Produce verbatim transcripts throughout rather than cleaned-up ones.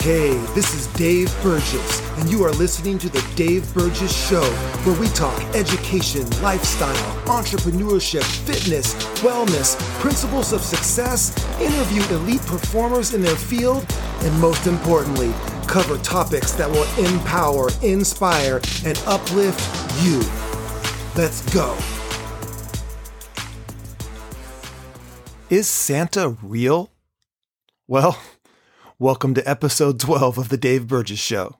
Hey, this is Dave Burgess, and you are listening to The Dave Burgess Show, where we talk education, lifestyle, entrepreneurship, fitness, wellness, principles of success, interview elite performers in their field, and most importantly, cover topics that will empower, inspire, and uplift you. Let's go. Is Santa real? Well, welcome to episode twelve of The Dave Burgess Show.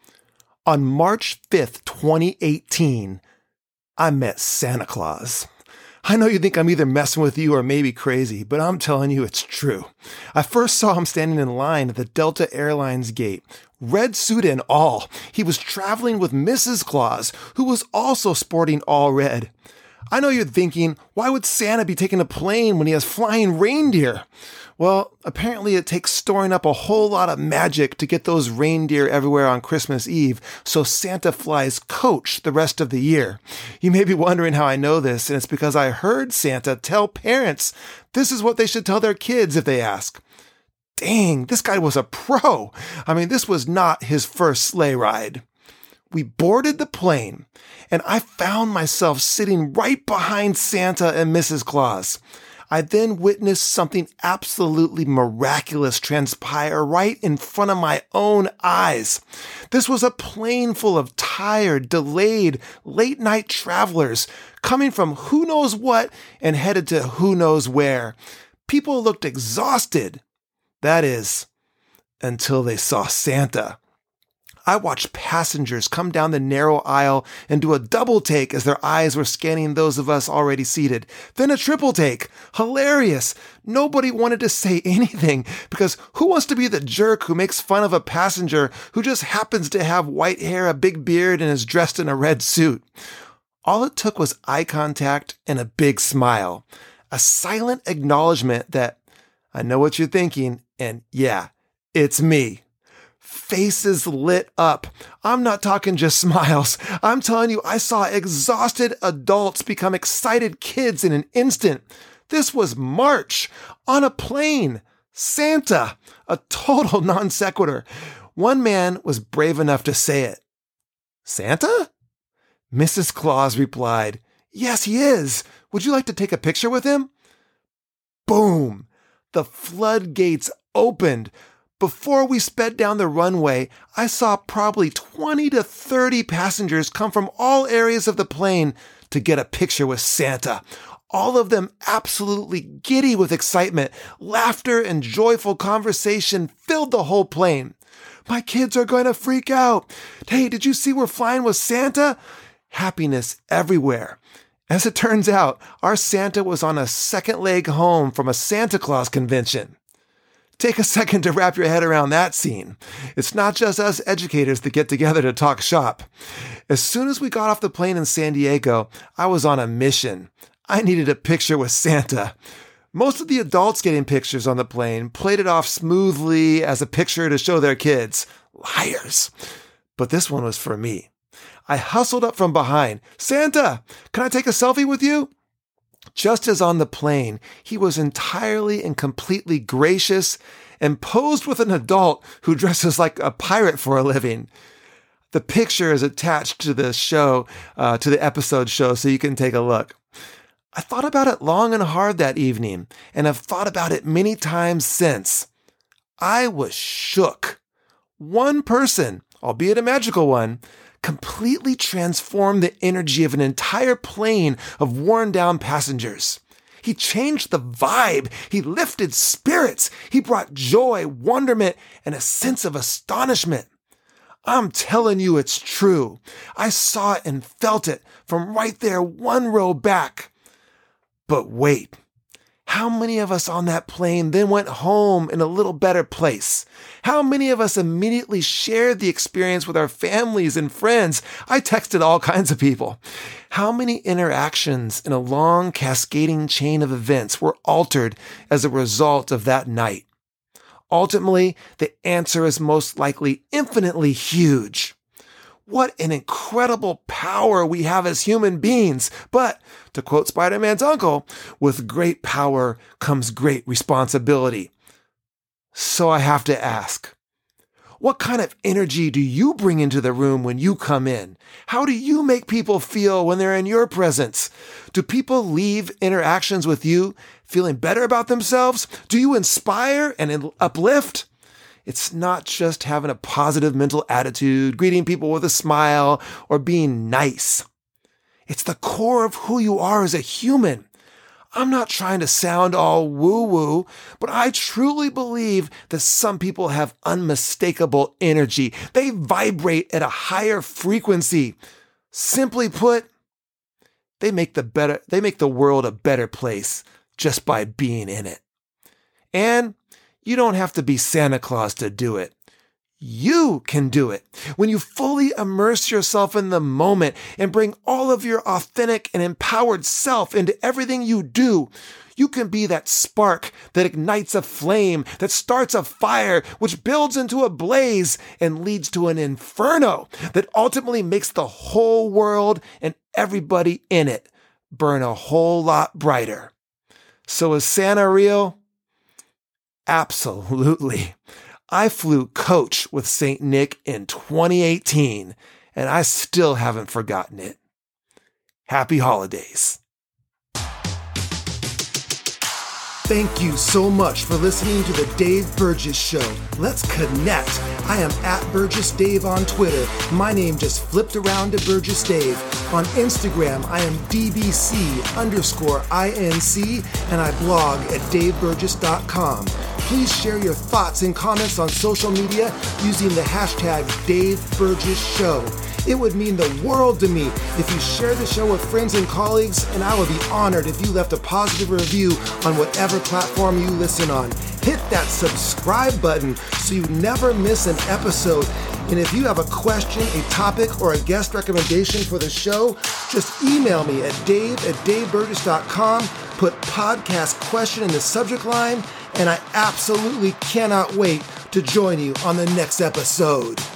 On March fifth, twenty eighteen, I met Santa Claus. I know you think I'm either messing with you or maybe crazy, but I'm telling you it's true. I first saw him standing in line at the Delta Airlines gate, red suit and all. He was traveling with Missus Claus, who was also sporting all red. I know you're thinking, why would Santa be taking a plane when he has flying reindeer? Well, apparently it takes storing up a whole lot of magic to get those reindeer everywhere on Christmas Eve, so Santa flies coach the rest of the year. You may be wondering how I know this, and it's because I heard Santa tell parents this is what they should tell their kids if they ask. Dang, this guy was a pro. I mean, this was not his first sleigh ride. We boarded the plane, and I found myself sitting right behind Santa and Missus Claus. I then witnessed something absolutely miraculous transpire right in front of my own eyes. This was a plane full of tired, delayed, late-night travelers coming from who knows what and headed to who knows where. People looked exhausted. That is, until they saw Santa. I watched passengers come down the narrow aisle and do a double take as their eyes were scanning those of us already seated. Then a triple take. Hilarious. Nobody wanted to say anything because who wants to be the jerk who makes fun of a passenger who just happens to have white hair, a big beard, and is dressed in a red suit? All it took was eye contact and a big smile. A silent acknowledgement that, I know what you're thinking, and yeah, it's me. Faces lit up. I'm not talking just smiles. I'm telling you, I saw exhausted adults become excited kids in an instant. This was March on a plane. Santa, a total non sequitur. One man was brave enough to say it. Santa? Missus Claus replied, yes, he is. Would you like to take a picture with him? Boom. The floodgates opened. Before we sped down the runway, I saw probably twenty to thirty passengers come from all areas of the plane to get a picture with Santa. All of them absolutely giddy with excitement. Laughter and joyful conversation filled the whole plane. My kids are going to freak out. Hey, did you see we're flying with Santa? Happiness everywhere. As it turns out, our Santa was on a second leg home from a Santa Claus convention. Take a second to wrap your head around that scene. It's not just us educators that get together to talk shop. As soon as we got off the plane in San Diego, I was on a mission. I needed a picture with Santa. Most of the adults getting pictures on the plane played it off smoothly as a picture to show their kids. Liars. But this one was for me. I hustled up from behind. Santa, can I take a selfie with you? Just as on the plane, he was entirely and completely gracious and posed with an adult who dresses like a pirate for a living. The picture is attached to the show, uh, to the episode show, so you can take a look. I thought about it long and hard that evening, and have thought about it many times since. I was shook. One person, albeit a magical one, completely transformed the energy of an entire plane of worn-down passengers. He changed the vibe. He lifted spirits. He brought joy, wonderment, and a sense of astonishment. I'm telling you it's true. I saw it and felt it from right there one row back. But wait. How many of us on that plane then went home in a little better place? How many of us immediately shared the experience with our families and friends? I texted all kinds of people. How many interactions in a long cascading chain of events were altered as a result of that night? Ultimately, the answer is most likely infinitely huge. What an incredible power we have as human beings. But, to quote Spider-Man's uncle, with great power comes great responsibility. So I have to ask, What kind of energy do you bring into the room when you come in? How do you make people feel when they're in your presence? Do people leave interactions with you feeling better about themselves? Do you inspire and uplift? It's not just having a positive mental attitude, greeting people with a smile, or being nice. It's the core of who you are as a human. I'm not trying to sound all woo-woo, but I truly believe that some people have unmistakable energy. They vibrate at a higher frequency. Simply put, they make the better, they make the world a better place just by being in it. And you don't have to be Santa Claus to do it. You can do it. When you fully immerse yourself in the moment and bring all of your authentic and empowered self into everything you do, you can be that spark that ignites a flame, that starts a fire, which builds into a blaze and leads to an inferno that ultimately makes the whole world and everybody in it burn a whole lot brighter. So is Santa real? Absolutely. I flew coach with Saint Nick in twenty eighteen, and I still haven't forgotten it. Happy holidays. Thank you so much for listening to the Dave Burgess Show. Let's connect. I am at Burgess Dave on Twitter. My name just flipped around to Burgess Dave. On Instagram, I am D B C underscore I N C, and I blog at dave burgess dot com. Please share your thoughts and comments on social media using the hashtag Dave Burgess Show. It would mean the world to me if you share the show with friends and colleagues, and I would be honored if you left a positive review on whatever platform you listen on. Hit that subscribe button so you never miss an episode. And if you have a question, a topic, or a guest recommendation for the show, just email me at dave at dave burgess dot com, put podcast question in the subject line, and I absolutely cannot wait to join you on the next episode.